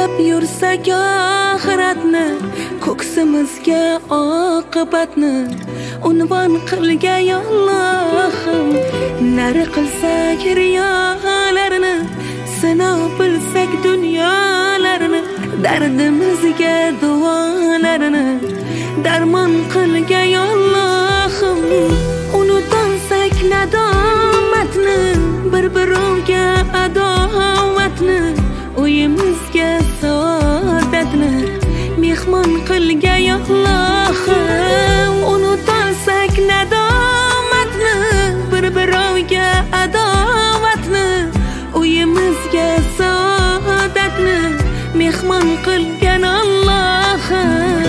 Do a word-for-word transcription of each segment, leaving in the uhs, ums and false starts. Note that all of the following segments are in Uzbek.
bilib yursak oxiratni, ko'ksimizga oqibatni unvon qilgay Allohim. Nari qilsak riyolarni, sinov bilsak dunyolarni, dardimizga duolarini darmon qilgay Allohim. Unutolsak nadomatni, bir birovga adovatni, uyimizga saodatni mehmon qilgay Allohim. Unutolsak nadomatni, bir birovga adovatni, uyimizga saodatni mehmon qilgan Allohim.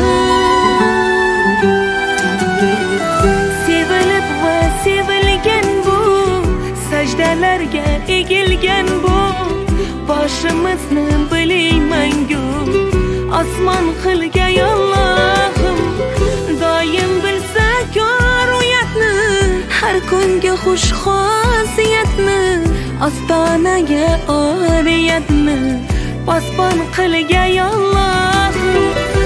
Sevilib va sevilgan bu, sajdalarga egilgan bu, boshimizni bilmaymangu osmon qilgay Allohim. Doim bilsak ru'yatni, har kunga xush xosiyatni, ostonaga oriyatni posbon qilgay Allohim.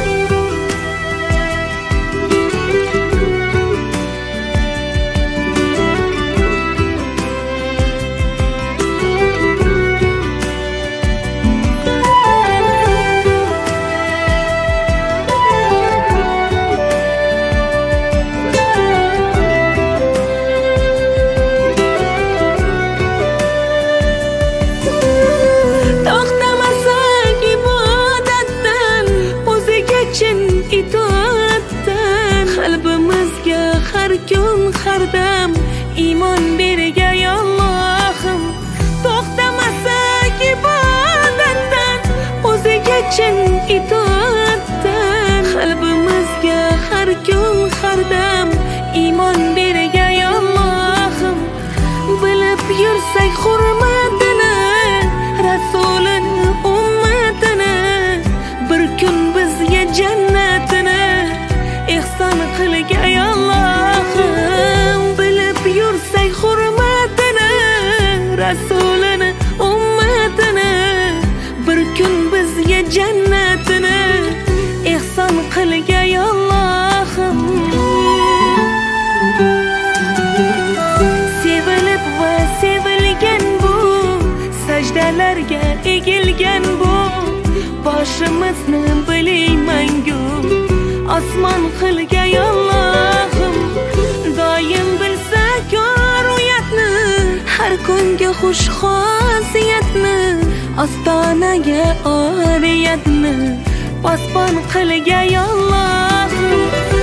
Qalbimizga har kun har dam iymon bergay Allohim. To'xtamasak ibodatdan, o'ziga chin itoatdan. Qalbimizga har kun har dam iymon bergay Allohim. Bilib yursak hurmatini, rasulini ummatini, bir kun bizga jannatini ihson qilgay Allohim. Bilib yursak hurmatini, rasulini ummatini, bir kun bizga jannatini ihson qilgay Allohim. Sevilib va sevilgan bu, sajdalarga egilgan bu, boshimizni bilmaymangu osmon qilgay Allohim. Doim bilsak ru'yatni, har kunga xush xosiyatni, ostonaga oriyatni posbon qilgay Allohim.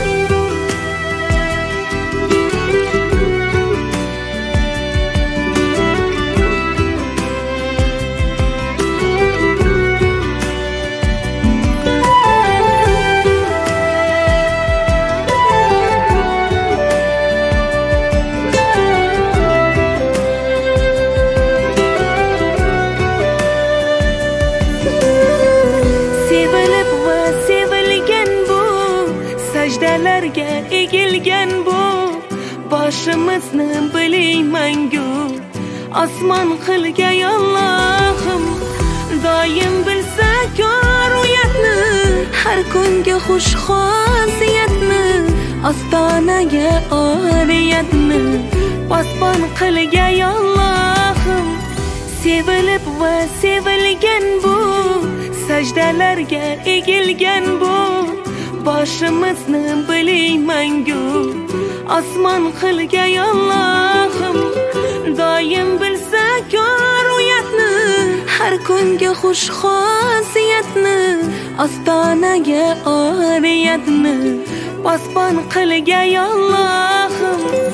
Sajdalarga egilgan bu, boshimizni bilmaymangu osmon qilgay Allohim. Doim bilsak ru'yatni, har kunga xush xosiyatni, ostonaga oriyatni posbon qilgay Allohim. Sevilib va sevilgan bu, sajdalarga egilgan bu, boshimizni bilmaymangu osmon qilgay Allohim. Doim bilsak ru'yatni, har kunga xush xosiyatni, ostonaga oriyatni posbon qilgay Allohim.